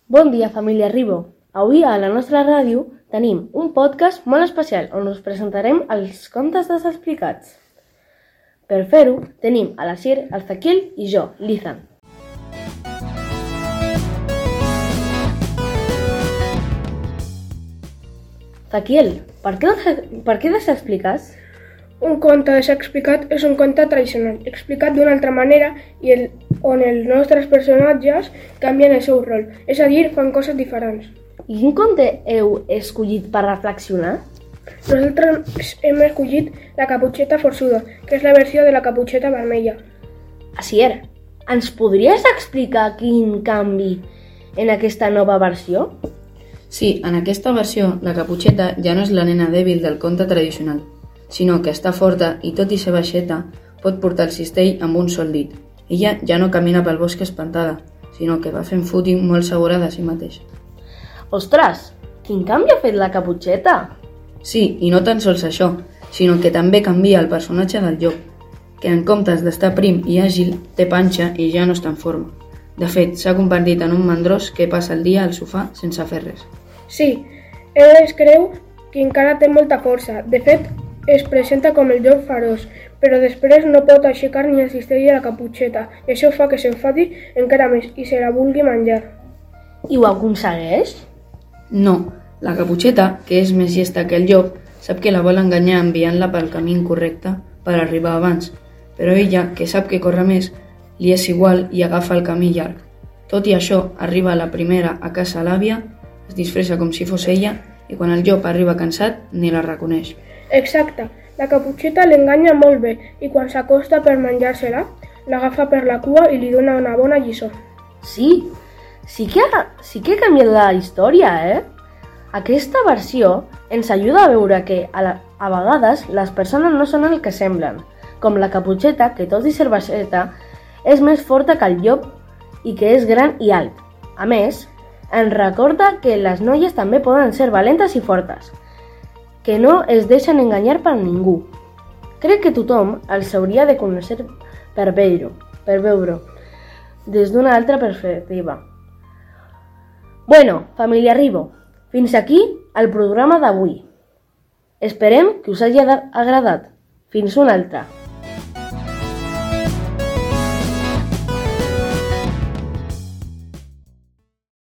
Bon dia, família Ribo. Avui a la nostra ràdio tenim un podcast molt especial on us presentarem els contes desexplicats. Per fer-ho, tenim a la Sir, el Zaquiel i jo, l'Ethan. Zaquiel, per què desexpliques? Un conte desexplicat és un conte tradicional, explicat d'una altra manera i on els nostres personatges canvien el seu rol, és a dir, fan coses diferents. I quin conte heu escollit per reflexionar? Nosaltres hem escollit La caputxeta forçuda, que és la versió de la caputxeta vermella. Asier, ens podries explicar quin canvi en aquesta nova versió? Sí, en aquesta versió, la caputxeta ja no és la nena dèbil del conte tradicional, sinó que està forta i tot i ser baixeta pot portar el cistell amb un sol dit. Ella ja no camina pel bosc espantada, sinó que va fent footing molt segura de si mateixa. Ostres, quin canvi ha fet la caputxeta? Sí, i no tan sols això, sinó que també canvia el personatge del llop, que en comptes d'estar prim i àgil, té panxa i ja no està en forma. De fet, s'ha convertit en un mandrós que passa el dia al sofà sense fer res. Sí, ell es creu que encara té molta força. De fet, es presenta com el llop feroç, però després no pot aixecar ni el cistell de la caputxeta, i això fa que s'enfadi encara més i se la vulgui menjar. I ho aconsegueix? No, la caputxeta, que és més llesta que el llop, sap que la vol enganyar enviant-la pel camí incorrecte per arribar abans, però ella, que sap que corre més, li és igual i agafa el camí llarg. Tot i això, arriba la primera a casa l'àvia, es disfressa com si fos ella i quan el llop arriba cansat ni la reconeix. Exacte, la caputxeta l'enganya molt bé i quan s'acosta per menjar-se-la, l'agafa per la cua i li dona una bona lliçó. Sí que ha canviat la història, Aquesta versió ens ajuda a veure que a vegades les persones no són el que semblen, com la caputxeta, que tot i ser baixeta, és més forta que el llop i que és gran i alt. A més, ens recorda que les noies també poden ser valentes i fortes, que no es deixen enganyar per ningú. Crec que tothom els hauria de conèixer per veure des d'una altra perspectiva. Bueno, família Ribo, fins aquí el programa d'avui. Esperem que us hagi agradat. Fins una altra.